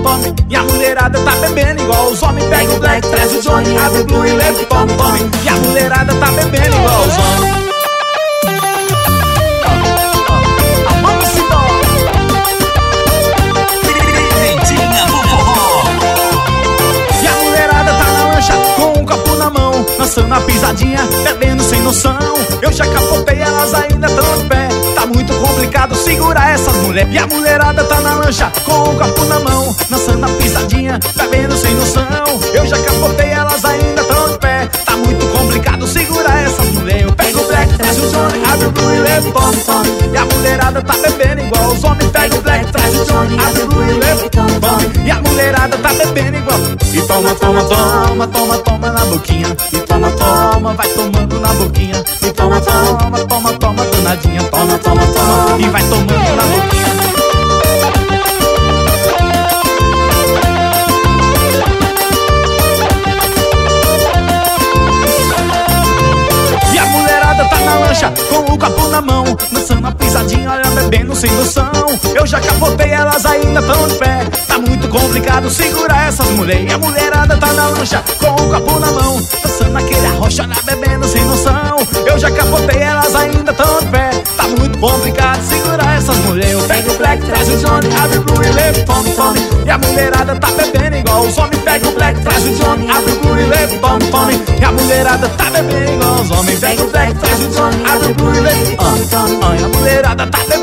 tome. E a mulherada tá bebendo igual os homens. Pega o black, traz o Johnny, abre o blue e leva o tome, tome. E a mulherada tá bebendo igual os homens. Dançando a pisadinha, bebendo sem noção. Eu já capotei, elas ainda tão de pé. Tá muito complicado segurar essas mulheres. E a mulherada tá na lancha com o copo na mão, dançando a pisadinha, bebendo sem noção. Eu já capotei, elas ainda tão de pé. Tá muito complicado segurar essas mulheres. Eu pego o black, traz o Johnny, abre o blue e leva o tome, tome. E a mulherada tá bebendo igual os homens. Pega o black, traz o Johnny, abre o blue e leva o tome, tome. E a mulherada tá bebendo igual. E toma, toma, toma, toma, toma na boquinha. E toma, toma, vai tomando na boquinha. E toma, toma, toma, toma, danadinha. Toma, toma, toma, e vai tomando na boquinha. E a mulherada tá na lancha com o copo na mão, dançando a pisadinha, olha, bebendo sem noção. Eu já capotei, elas ainda tão de pé. Tá muito complicado segurar essas mulheres. E a mulherada tá na lancha com o copo na mão, dançando aquele arrocha, olha, bebendo sem noção. Eu já capotei, elas ainda tão de pé. Tá muito complicado segurar essas mulheres. Eu pego o black, traz o Johnny, abre o blue e leva o tome, tome. E a mulherada tá bebendo igual os homens. Pega o black, traz o Johnny, abre o blue e leva o tome, tome. E a mulherada tá bebendo igual os homens. Pega o black, traz o Johnny, abre o blue e leva o tome, tome. E a mulherada tá bebendo